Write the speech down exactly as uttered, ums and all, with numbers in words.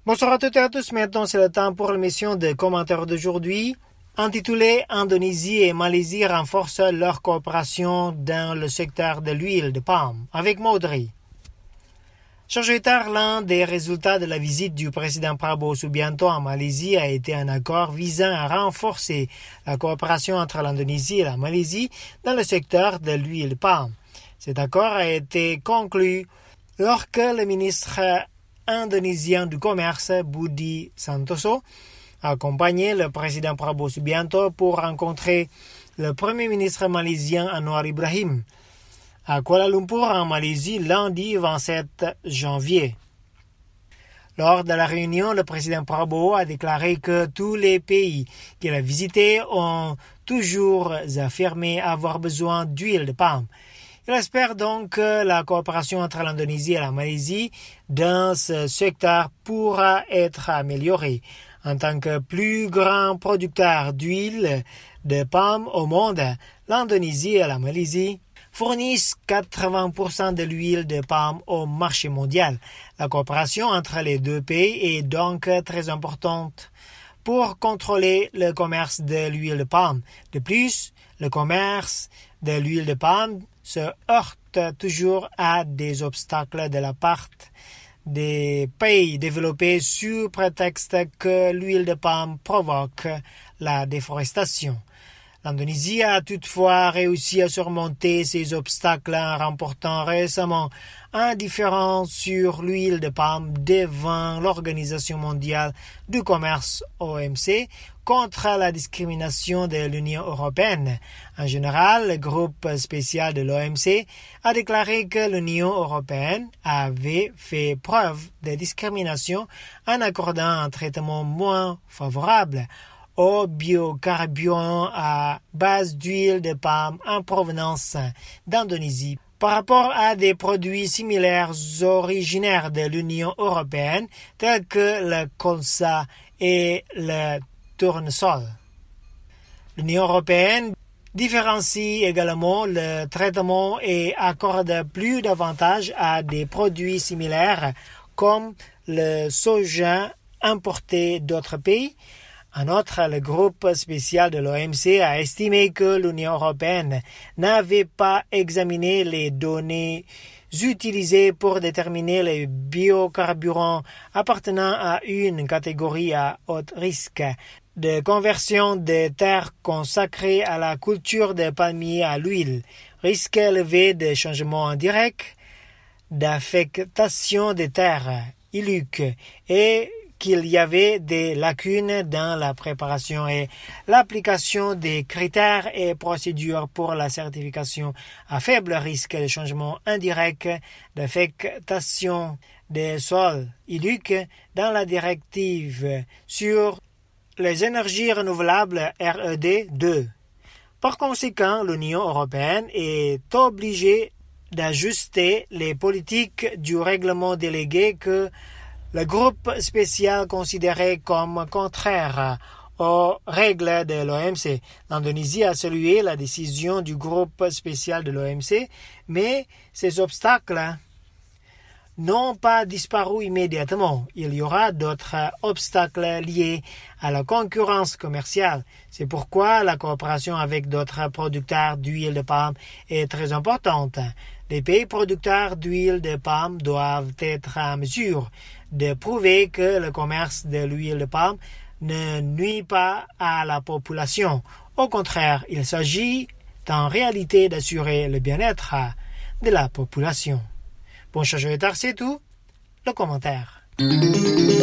Bonsoir à toutes et à tous. Maintenant, c'est le temps pour l'émission de commentaires d'aujourd'hui, intitulée Indonésie et Malaisie renforcent leur coopération dans le secteur de l'huile de palme, avec Maudry. Chargé tard, l'un des résultats de la visite du président Prabowo Subianto en Malaisie a été un accord visant à renforcer la coopération entre l'Indonésie et la Malaisie dans le secteur de l'huile de palme. Cet accord a été conclu lorsque le ministre indonésien du commerce, Budi Santoso, a accompagné le président Prabowo Subianto pour rencontrer le premier ministre malaisien Anwar Ibrahim à Kuala Lumpur en Malaisie lundi vingt-sept janvier. Lors de la réunion, le président Prabowo a déclaré que tous les pays qu'il a visités ont toujours affirmé avoir besoin d'huile de palme. Il espère donc que la coopération entre l'Indonésie et la Malaisie dans ce secteur pourra être améliorée. En tant que plus grand producteur d'huile de palme au monde, l'Indonésie et la Malaisie fournissent quatre-vingts pour cent de l'huile de palme au marché mondial. La coopération entre les deux pays est donc très importante pour contrôler le commerce de l'huile de palme. De plus, le commerce de l'huile de palme se heurte toujours à des obstacles de la part des pays développés sous prétexte que l'huile de palme provoque la déforestation. L'Indonésie a toutefois réussi à surmonter ces obstacles en remportant récemment un différend sur l'huile de palme devant l'Organisation mondiale du commerce O M C contre la discrimination de l'Union européenne. En général, le groupe spécial de l'O M C a déclaré que l'Union européenne avait fait preuve de discrimination en accordant un traitement moins favorable aux biocarburants à base d'huile de palme en provenance d'Indonésie par rapport à des produits similaires originaires de l'Union européenne tels que le colza et le tournesol. L'Union européenne différencie également le traitement et accorde plus d'avantages à des produits similaires comme le soja importé d'autres pays. En outre, le groupe spécial de l'O M C a estimé que l'Union européenne n'avait pas examiné les données utilisées pour déterminer les biocarburants appartenant à une catégorie à haut risque de conversion des terres consacrées à la culture des palmiers à l'huile, risque élevé de changements indirects, d'affectation des terres, I L U C, et qu'il y avait des lacunes dans la préparation et l'application des critères et procédures pour la certification à faible risque de changement indirect d'affectation des sols I L U C dans la directive sur les énergies renouvelables R E D deux. Par conséquent, l'Union européenne est obligée d'ajuster les politiques du règlement délégué que le groupe spécial considéré comme contraire aux règles de l'O M C. L'Indonésie a salué la décision du groupe spécial de l'O M C, mais ces obstacles n'ont pas disparu immédiatement. Il y aura d'autres obstacles liés à la concurrence commerciale. C'est pourquoi la coopération avec d'autres producteurs d'huile de palme est très importante. Les pays producteurs d'huile de palme doivent être en mesure de prouver que le commerce de l'huile de palme ne nuit pas à la population. Au contraire, il s'agit en réalité d'assurer le bien-être de la population. Bon, je vais c'est tout. Le commentaire.